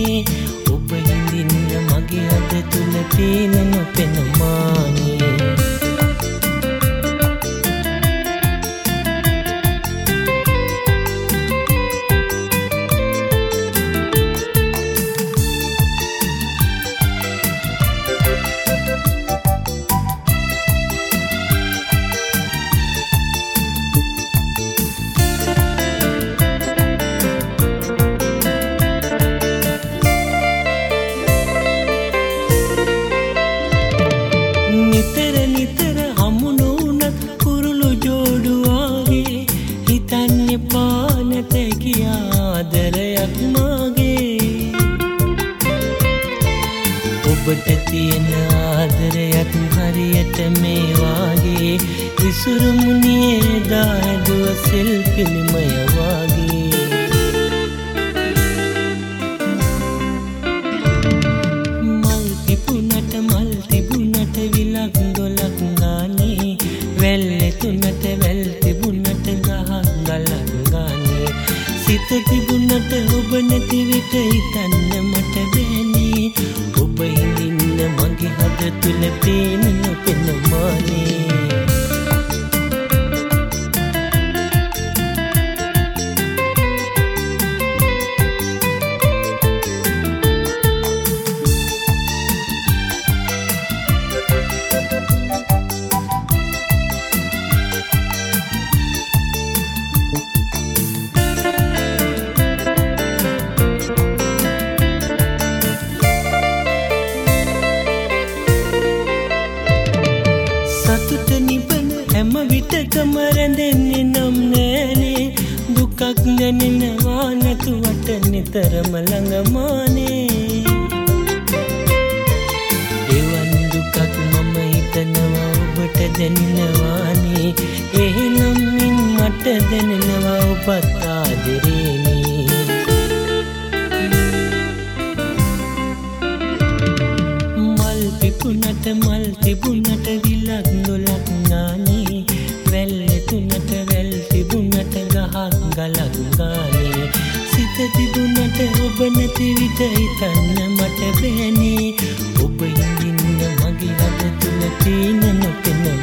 ඔබ හිඳින්න මගේ අත තුල පේන නොපෙන මානේ. ඔබට තියෙන ආදරයක් හරියට මේ වාගේ විසුරු මුනියේ දාදුව සෙල් පිළිමය වාගේ. මල් තිබුණට විලක් දොලක් ගානේ වැල්ලේ තුනට වැල් තිබුණට ගහක් ගලක් ගානේ සිත තිබුණට ඔබ නැති විට හිතන්න මට බැනේ. ඔබ හිඳින්න මගේ හද තුල පේන නොපෙන මානේ. හැම විටකම රැඳෙන්නේ නම් නෑනේ දුකක් දැනෙනවා නැතුවට නිතරම ළඟමානේ. එවන් දුකක් මම හිතනවා ඔබට දැනෙනවානේ. එහෙනම් මට දැනෙනවා ඔබත් ආදරේනේ. මල් තිබුණට විලක් දොලක් නානේ වැල්ලේ තුනට වැල් තිබුණට ගහක් ගලක් ගානේ සිත තිබුණට ඔබ නැති විට හිතන්න මට බැනේ. ඔබ හිඳින්න මගේ අත තුල පේන නොපෙන